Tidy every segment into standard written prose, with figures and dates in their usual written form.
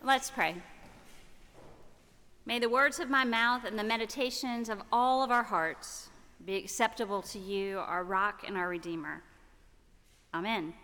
Let's pray. May the words of my mouth and the meditations of all of our hearts be acceptable to you, our rock and our redeemer. Amen.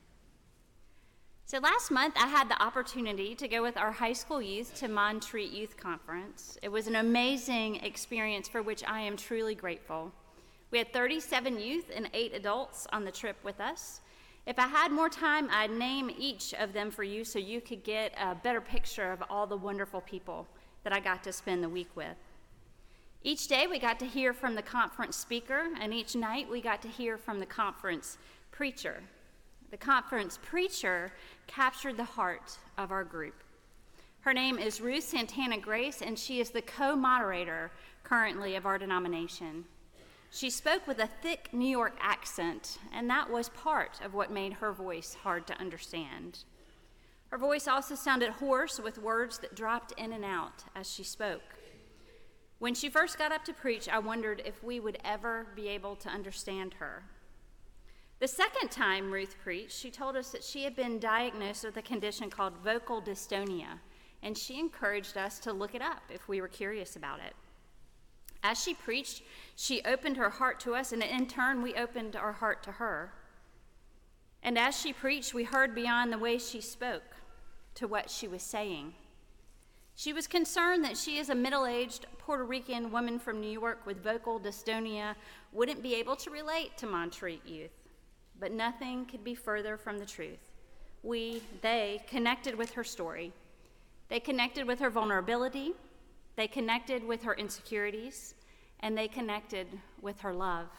So last month, I had the opportunity to go with our high school youth to Montreat Youth Conference. It was an amazing experience for which I am truly grateful. We had 37 youth and 8 adults on the trip with us. If I had more time, I'd name each of them for you so you could get a better picture of all the wonderful people that I got to spend the week with. Each day we got to hear from the conference speaker, and each night we got to hear from the conference preacher. The conference preacher captured the heart of our group. Her name is Ruth Santana Grace, and she is the co-moderator currently of our denomination. She spoke with a thick New York accent, and that was part of what made her voice hard to understand. Her voice also sounded hoarse with words that dropped in and out as she spoke. When she first got up to preach, I wondered if we would ever be able to understand her. The second time Ruth preached, she told us that she had been diagnosed with a condition called vocal dystonia, and she encouraged us to look it up if we were curious about it. As she preached, she opened her heart to us, and in turn, we opened our heart to her. And as she preached, we heard beyond the way she spoke to what she was saying. She was concerned that she, as a middle-aged Puerto Rican woman from New York with vocal dystonia, wouldn't be able to relate to Montreat youth. But nothing could be further from the truth. They connected with her story. They connected with her vulnerability. They connected with her insecurities, and they connected with her love.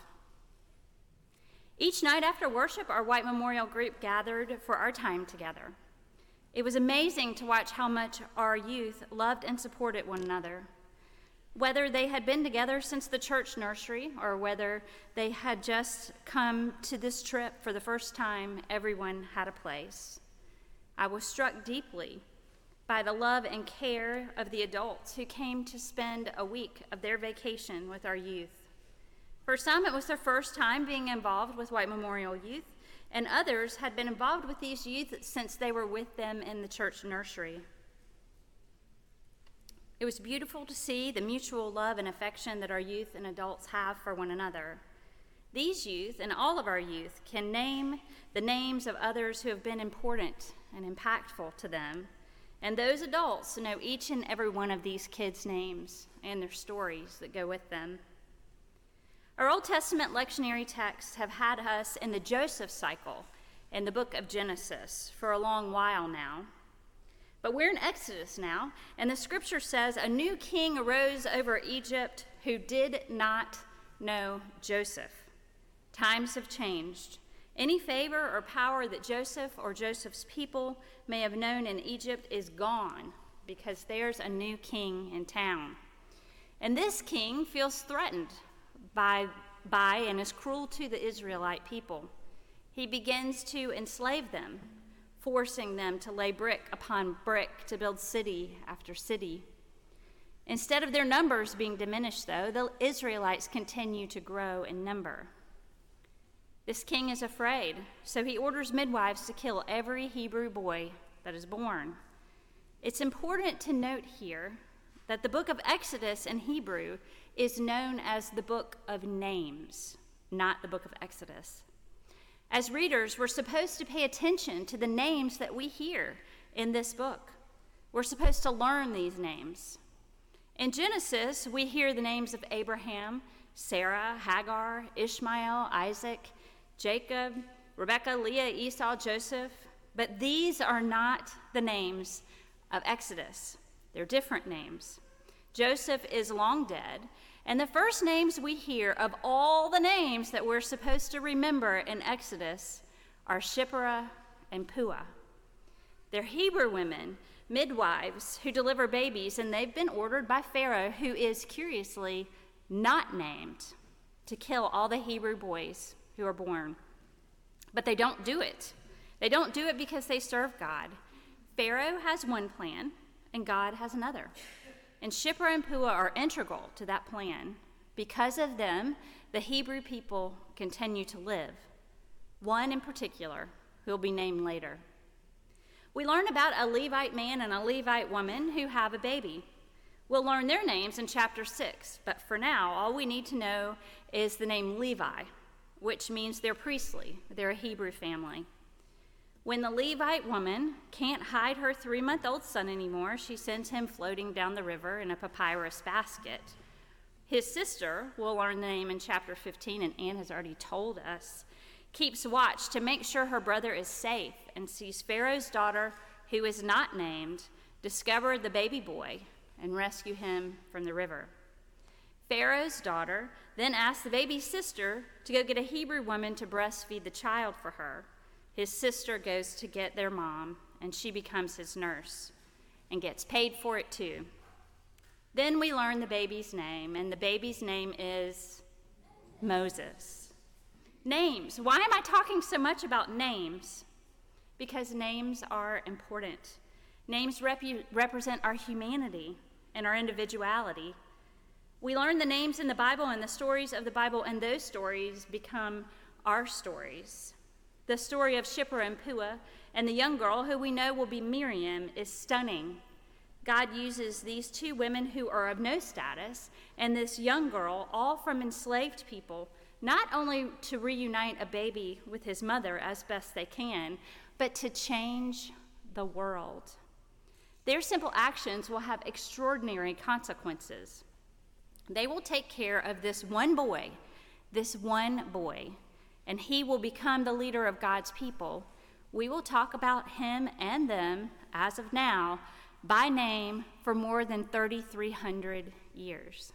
Each night after worship, our White Memorial group gathered for our time together. It was amazing to watch how much our youth loved and supported one another. Whether they had been together since the church nursery or whether they had just come to this trip for the first time, everyone had a place. I was struck deeply by the love and care of the adults who came to spend a week of their vacation with our youth. For some, it was their first time being involved with White Memorial Youth, and others had been involved with these youth since they were with them in the church nursery. It was beautiful to see the mutual love and affection that our youth and adults have for one another. These youth and all of our youth can name the names of others who have been important and impactful to them. And those adults know each and every one of these kids' names and their stories that go with them. Our Old Testament lectionary texts have had us in the Joseph cycle in the book of Genesis for a long while now. But we're in Exodus now, and the scripture says a new king arose over Egypt who did not know Joseph. Times have changed. Any favor or power that Joseph or Joseph's people may have known in Egypt is gone because there's a new king in town. And this king feels threatened by and is cruel to the Israelite people. He begins to enslave them, forcing them to lay brick upon brick to build city after city. Instead of their numbers being diminished, though, the Israelites continue to grow in number. This king is afraid, so he orders midwives to kill every Hebrew boy that is born. It's important to note here that the book of Exodus in Hebrew is known as the book of names, not the book of Exodus. As readers, we're supposed to pay attention to the names that we hear in this book. We're supposed to learn these names. In Genesis, we hear the names of Abraham, Sarah, Hagar, Ishmael, Isaac, Jacob, Rebekah, Leah, Esau, Joseph, but these are not the names of Exodus. They're different names. Joseph is long dead, and the first names we hear of all the names that we're supposed to remember in Exodus are Shiphrah and Puah. They're Hebrew women, midwives, who deliver babies, and they've been ordered by Pharaoh, who is curiously not named, to kill all the Hebrew boys who are born. But they don't do it. They don't do it because they serve God. Pharaoh has one plan, and God has another. And Shiphrah and Puah are integral to that plan. Because of them, the Hebrew people continue to live. One in particular, who will be named later. We learn about a Levite man and a Levite woman who have a baby. We'll learn their names in chapter 6, but for now, all we need to know is the name Levi, which means they're priestly. They're a Hebrew family. When the Levite woman can't hide her 3-month-old son anymore, she sends him floating down the river in a papyrus basket. His sister, we'll learn the name in chapter 15, and Anne has already told us, keeps watch to make sure her brother is safe and sees Pharaoh's daughter, who is not named, discover the baby boy and rescue him from the river. Pharaoh's daughter then asks the baby's sister to go get a Hebrew woman to breastfeed the child for her. His sister goes to get their mom, and she becomes his nurse and gets paid for it too. Then we learn the baby's name, and the baby's name is Moses. Names. Why am I talking so much about names? Because names are important. Names represent our humanity and our individuality. We learn the names in the Bible and the stories of the Bible, and those stories become our stories. The story of Shiphrah and Puah and the young girl, who we know will be Miriam, is stunning. God uses these two women who are of no status and this young girl, all from enslaved people, not only to reunite a baby with his mother as best they can, but to change the world. Their simple actions will have extraordinary consequences. They will take care of this one boy, and he will become the leader of God's people. We will talk about him and them, as of now, by name for more than 3,300 years.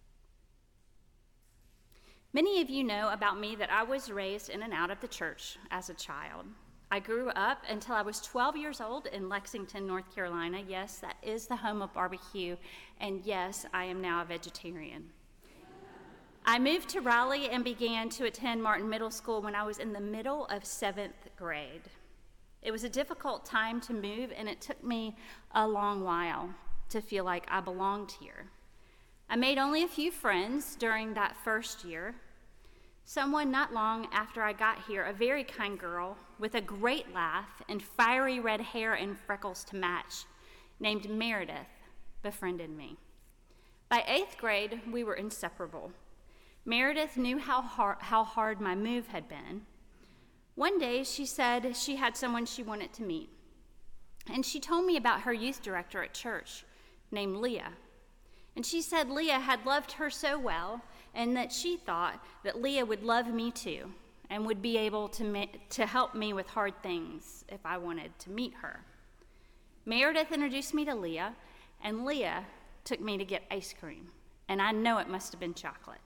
Many of you know about me that I was raised in and out of the church as a child. I grew up until I was 12 years old in Lexington, North Carolina. Yes, that is the home of barbecue, and yes, I am now a vegetarian. I moved to Raleigh and began to attend Martin Middle School when I was in the middle of 7th grade. It was a difficult time to move, and it took me a long while to feel like I belonged here. I made only a few friends during that first year. Someone not long after I got here, a very kind girl with a great laugh and fiery red hair and freckles to match, named Meredith, befriended me. By 8th grade, we were inseparable. Meredith knew how hard my move had been. One day, she said she had someone she wanted to meet, and she told me about her youth director at church named Leah. And she said Leah had loved her so well, and that she thought that Leah would love me too and would be able to help me with hard things if I wanted to meet her. Meredith introduced me to Leah, and Leah took me to get ice cream, and I know it must have been chocolate.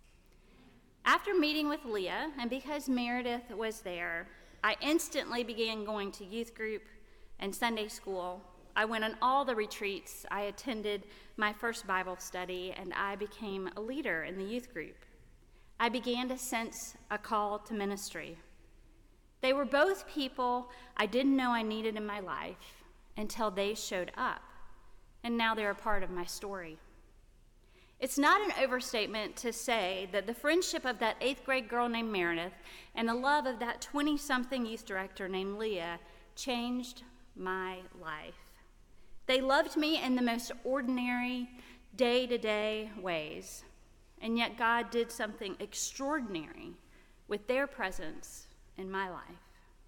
After meeting with Leah, and because Meredith was there, I instantly began going to youth group and Sunday school. I went on all the retreats. I attended my first Bible study, and I became a leader in the youth group. I began to sense a call to ministry. They were both people I didn't know I needed in my life until they showed up, and now they're a part of my story. It's not an overstatement to say that the friendship of that 8th grade girl named Meredith and the love of that 20-something youth director named Leah changed my life. They loved me in the most ordinary, day-to-day ways, and yet God did something extraordinary with their presence in my life.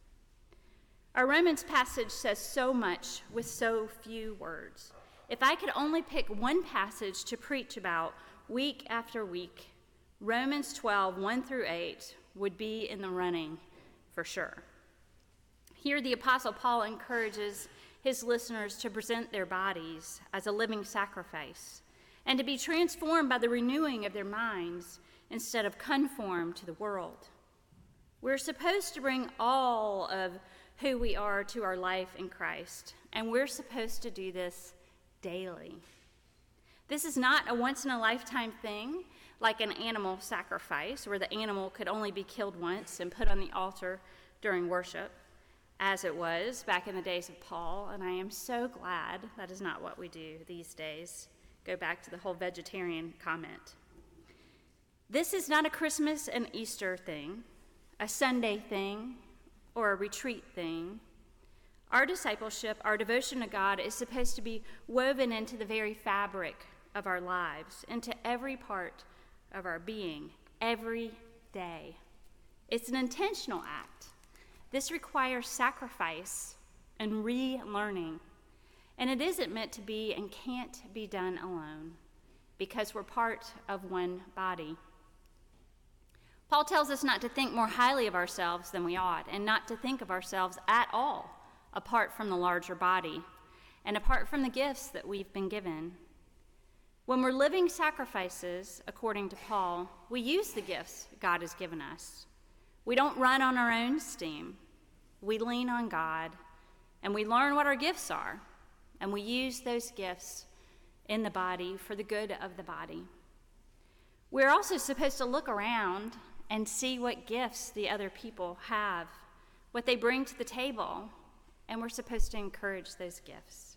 Our Romans passage says so much with so few words. If I could only pick one passage to preach about week after week, Romans 12, 1-8 would be in the running for sure. Here the Apostle Paul encourages his listeners to present their bodies as a living sacrifice and to be transformed by the renewing of their minds instead of conformed to the world. We're supposed to bring all of who we are to our life in Christ, and we're supposed to do this daily. This is not a once-in-a-lifetime thing like an animal sacrifice where the animal could only be killed once and put on the altar during worship, as it was back in the days of Paul, and I am so glad that is not what we do these days. Go back to the whole vegetarian comment. This is not a Christmas and Easter thing, a Sunday thing, or a retreat thing. Our discipleship, our devotion to God, is supposed to be woven into the very fabric of our lives, into every part of our being, every day. It's an intentional act. This requires sacrifice and relearning. And it isn't meant to be and can't be done alone, because we're part of one body. Paul tells us not to think more highly of ourselves than we ought, and not to think of ourselves at all apart from the larger body and apart from the gifts that we've been given. When we're living sacrifices, according to Paul, we use the gifts God has given us. We don't run on our own steam. We lean on God, and we learn what our gifts are, and we use those gifts in the body for the good of the body. We're also supposed to look around and see what gifts the other people have, what they bring to the table, and we're supposed to encourage those gifts.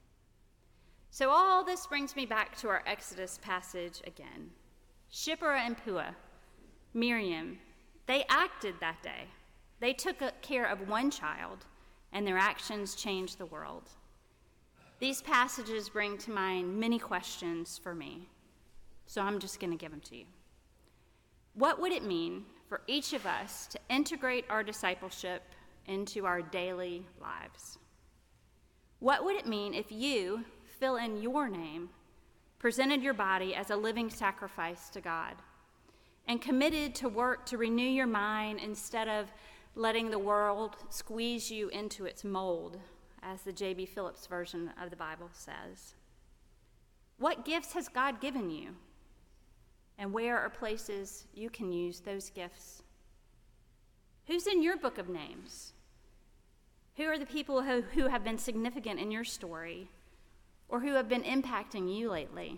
So all this brings me back to our Exodus passage again. Shiphrah and Puah, Miriam, they acted that day. They took care of one child, and their actions changed the world. These passages bring to mind many questions for me, so I'm just going to give them to you. What would it mean for each of us to integrate our discipleship into our daily lives? What would it mean if you, fill in your name, presented your body as a living sacrifice to God and committed to work to renew your mind instead of letting the world squeeze you into its mold, as the J.B. Phillips version of the Bible says? What gifts has God given you? And where are places you can use those gifts? Who's in your book of names? Who are the people who have been significant in your story or who have been impacting you lately?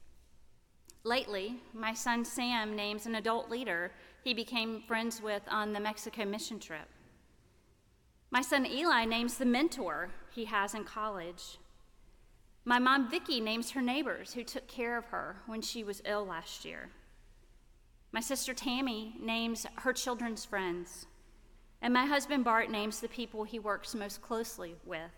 Lately, my son Sam names an adult leader he became friends with on the Mexico mission trip. My son Eli names the mentor he has in college. My mom Vicky names her neighbors who took care of her when she was ill last year. My sister Tammy names her children's friends. And my husband Bart names the people he works most closely with.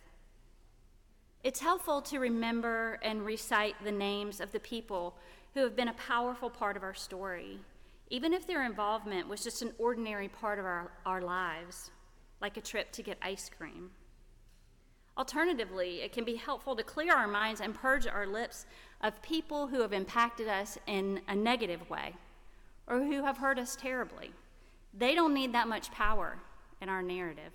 It's helpful to remember and recite the names of the people who have been a powerful part of our story, even if their involvement was just an ordinary part of our lives, like a trip to get ice cream. Alternatively, it can be helpful to clear our minds and purge our lips of people who have impacted us in a negative way or who have hurt us terribly. They don't need that much power in our narrative.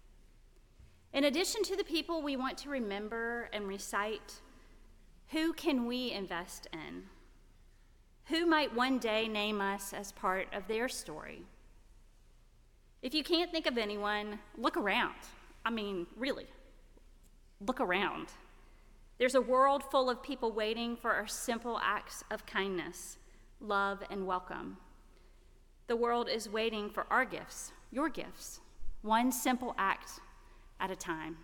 In addition to the people we want to remember and recite, who can we invest in? Who might one day name us as part of their story? If you can't think of anyone, look around. I mean, really, look around. There's a world full of people waiting for our simple acts of kindness, love, and welcome. The world is waiting for our gifts, your gifts, one simple act at a time.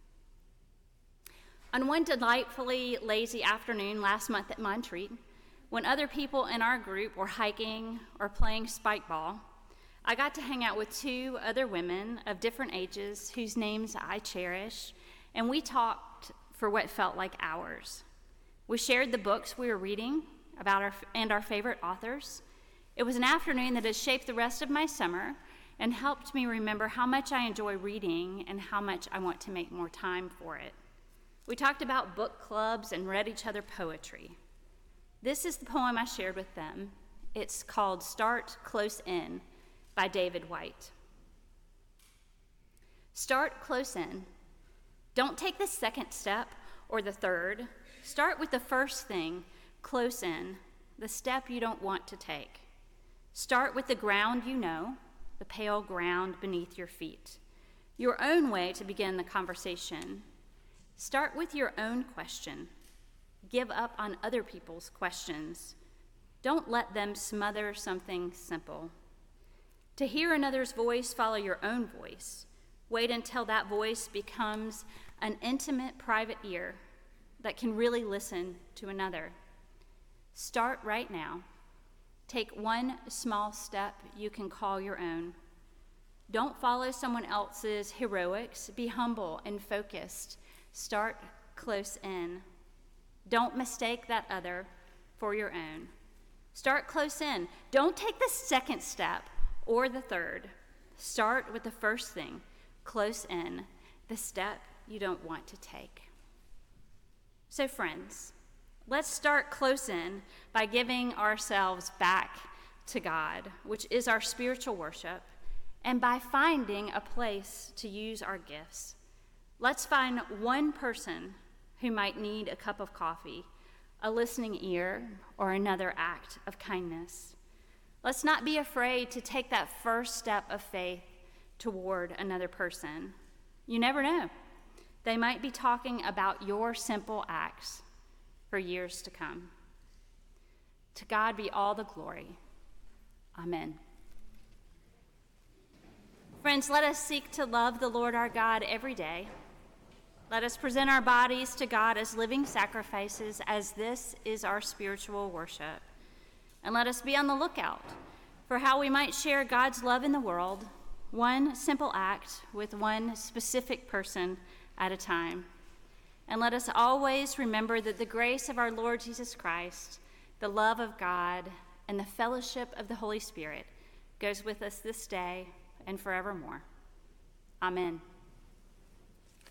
On one delightfully lazy afternoon last month at Montreat, when other people in our group were hiking or playing spike ball, I got to hang out with two other women of different ages whose names I cherish, and we talked for what felt like hours. We shared the books we were reading about our favorite authors. It was an afternoon that has shaped the rest of my summer and helped me remember how much I enjoy reading and how much I want to make more time for it. We talked about book clubs and read each other poetry. This is the poem I shared with them. It's called Start Close In by David Whyte. Start close in. Don't take the second step or the third. Start with the first thing, close in, the step you don't want to take. Start with the ground you know, the pale ground beneath your feet. Your own way to begin the conversation. Start with your own question. Give up on other people's questions. Don't let them smother something simple. To hear another's voice, follow your own voice. Wait until that voice becomes an intimate, private ear that can really listen to another. Start right now. Take one small step you can call your own. Don't follow someone else's heroics. Be humble and focused. Start close in. Don't mistake that other for your own. Start close in. Don't take the second step or the third. Start with the first thing, close in, the step you don't want to take. So friends, let's start close in by giving ourselves back to God, which is our spiritual worship, and by finding a place to use our gifts. Let's find one person who might need a cup of coffee, a listening ear, or another act of kindness. Let's not be afraid to take that first step of faith toward another person. You never know. They might be talking about your simple acts for years to come. To God be all the glory. Amen. Friends, let us seek to love the Lord our God every day. Let us present our bodies to God as living sacrifices, as this is our spiritual worship. And let us be on the lookout for how we might share God's love in the world, one simple act with one specific person at a time. And let us always remember that the grace of our Lord Jesus Christ, the love of God, and the fellowship of the Holy Spirit goes with us this day and forevermore. Amen.